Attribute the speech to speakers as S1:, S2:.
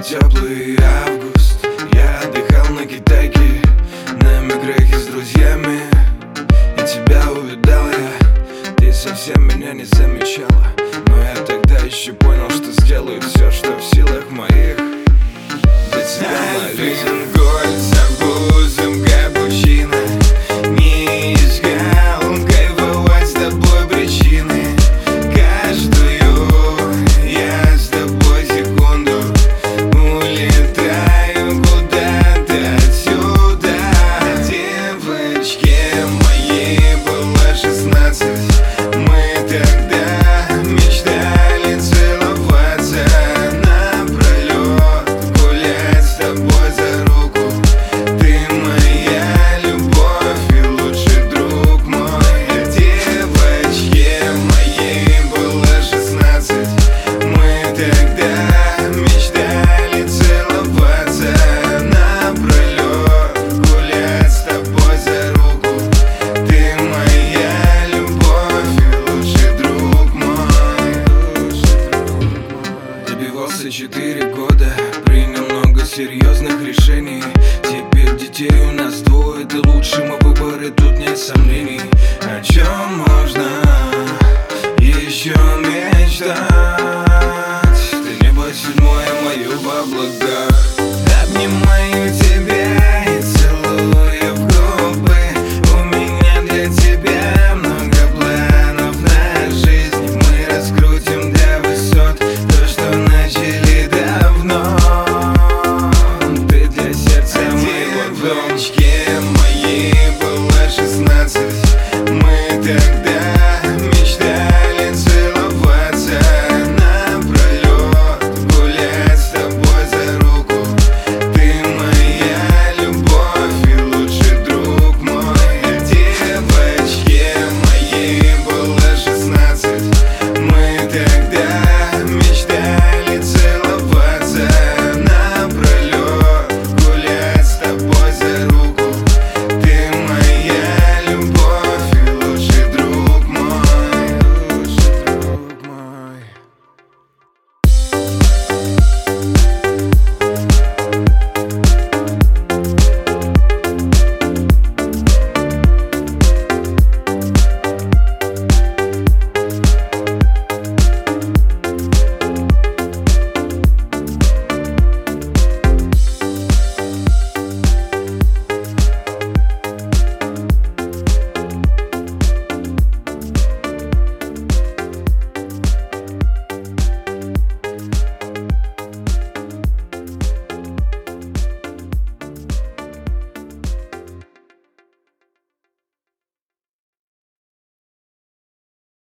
S1: теплый август. Я отдыхал на Китайке, на мигрехе с друзьями, и тебя увидал я. Ты совсем меня не замечала, но я тогда еще понял, что сделаю все, что в силах моих для тебя, Марин. Голь с арбузом, капучино. Не искал кайфовать с тобой причины. Каждую я с тобой секунду улетаю куда-то отсюда. Девочке моей было 16. Мы тогда мечтали целоваться напролет, гулять с тобой за руку. Ты моя любовь и лучший друг мой. Девочке моей было 16. Мы тогда мечтали целоваться напролет, гулять с тобой за руку. Ты моя любовь и лучший друг мой. Добивался 4 года, принял много серьезных решений. Теперь детей у нас двое, ты лучший мой выбор, и тут нет сомнений. О чем можно еще мечтать?